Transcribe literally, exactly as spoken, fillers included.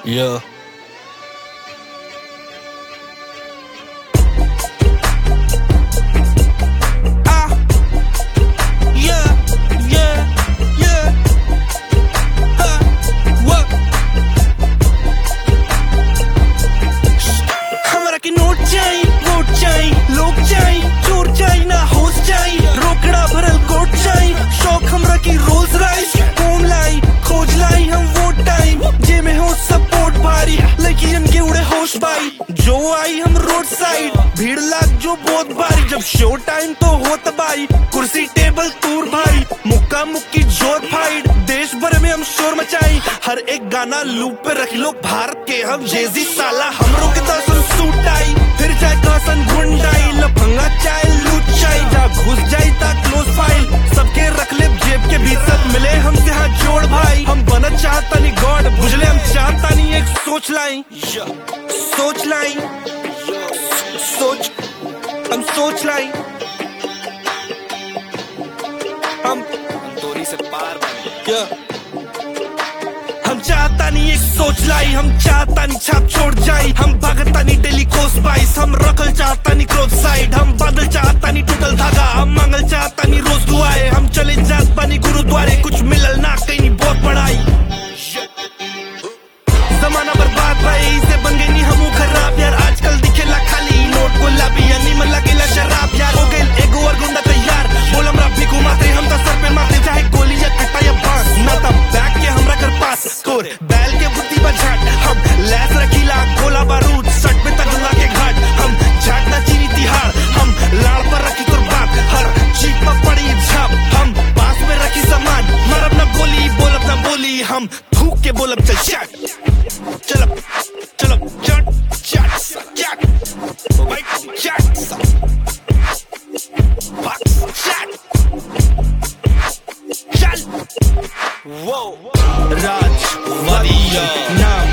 Yeah. Ah. Yeah. Yeah. Yeah. Huh. What? हमरा की note चाहिए, नोट चाहिए, लोग चाहिए, चोर चाहिए ना होश चाहिए, रोकड़ा भरल कोट चाहिए, शौक हमरा की रोल्स रॉयस, होम लाई, खोज लाई हम वो टाइम, जे में हो सपोर्ट भारी, लड़कियन के उड़े होश भाई, जो आई हम रोड साइड, भीड़ लाग जो बहुत भारी, जब शो टाइम तो हो तबाही, कुर्सी टेबल तूर भाई, मुक्का मुक्की जोर फाइट, देश भर में हम शोर मचाई, हर एक गाना लूप पे रख लो भारत के हम जेजी साला, हमरों के दर्शन सूट आई, फिर जाए कासन गुंडाई, लफंगा चाय लूट चाय, जा घुस जाई ता क्लोज फाइल, सबके रख ले जेब के भीतर, मिले हमसे हाथ जोड़ भाई, हम बनना चाहता नहीं गॉड, बुझले हम चाहता नहीं एक सोच लाई, सोच लाई, सोच, हम सोच लाई, हम तोरी से पार बने। yeah. हम चाहता नहीं एक सोच लाई, हम चाहता नहीं छाप छोड़ जाई, हम भागता नहीं डेली कोस बाइस, हम रखल चाहता नहीं क्रॉस साइड, हम बादल चाहता नहीं टूटल धागा, हम मंगल चाहता नहीं रोज दुआए, हम चले जात पानी गुरुद्वारे, कुछ मिलल ना कहीं नहीं बहुत पढ़ाई, जमाना बर्बाद भाई से बन गई नहीं हमू खराब यार, आजकल दिखेला खाली नोट गुलाबी यानी मन लगेला शराब यार, हो गइल एगो और गुंडा तैयार, बोल हमरा भिखू माते, हम तो सर पे मारते चाहे गोली या कट्टा या बांस, ना ता बैग के हमरा कर पास स्कोर, बैल के बुद्धि बजाट, हम लैस रखीला गोला बारूद, सट पे तक के घाट, हम झाट ना चीनी तिहाड़, हम लाड़ पर रखी कुर्बान, हर चीज पर पड़ी झाप, हम पास में रखी सामान, मरब ना बोली बोलब ना बोली, हम थूक के बोलब चल चट, चल चल चट चट चट, भाई चट चल, वो राज वादिया नाम